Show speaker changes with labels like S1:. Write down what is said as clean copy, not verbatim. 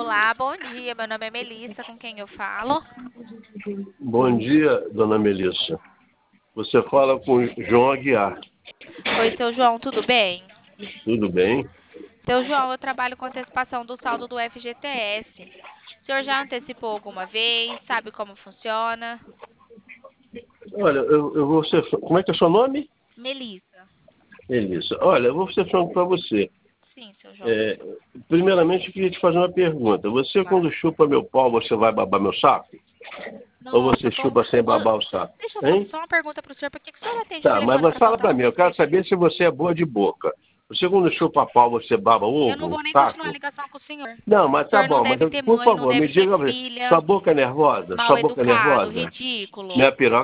S1: Olá, bom dia. Meu nome é Melissa, com quem eu falo?
S2: Bom dia, dona Melissa. Você fala com João Aguiar.
S1: Oi, seu João, tudo bem?
S2: Tudo bem?
S1: Seu João, eu trabalho com antecipação do saldo do FGTS. O senhor já antecipou alguma vez? Sabe como funciona?
S2: Olha, eu vou ser. Como é que é o seu nome?
S1: Melissa.
S2: Melissa. Olha, eu vou ser franco para você.
S1: Sim, seu João.
S2: É, primeiramente, eu queria te fazer uma pergunta. Você,
S1: Claro.
S2: quando chupa meu pau, você vai babar meu saco? Ou
S1: Nossa,
S2: você chupa sem babar o saco?
S1: deixa eu fazer
S2: Hein?
S1: só uma pergunta para o senhor. Por que que o senhor atende o
S2: Tá, mas
S1: telefone
S2: você
S1: para
S2: fala
S1: faltar
S2: para
S1: no
S2: mim. Eu quero
S1: respeito?
S2: saber se você é boa de boca. Você, quando chupa pau, você baba
S1: Eu não
S2: ovo,
S1: vou nem continuar a
S2: saco?
S1: ligação com o senhor.
S2: Não,
S1: O
S2: mas tá
S1: senhor não
S2: bom. Mas,
S1: deve ter
S2: por
S1: mãe, não
S2: favor, me
S1: deve ter
S2: diga, sua
S1: filha.
S2: boca é nervosa?
S1: Mal
S2: Sua boca é
S1: educado,
S2: nervosa?
S1: ridículo.
S2: Minha piroca